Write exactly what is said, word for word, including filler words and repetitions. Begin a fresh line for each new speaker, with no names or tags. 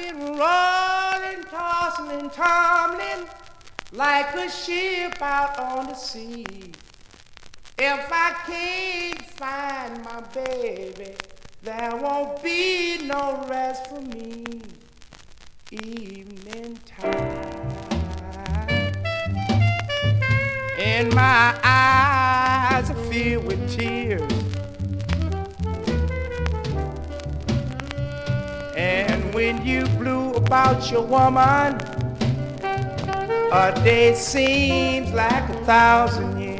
been rolling, tossing and tumbling like a ship out on the sea. If I can't find my baby, there won't be no rest for me. Evening time, and my eyes are filled with tears, and when you blew about your woman, a day seems like a thousand years.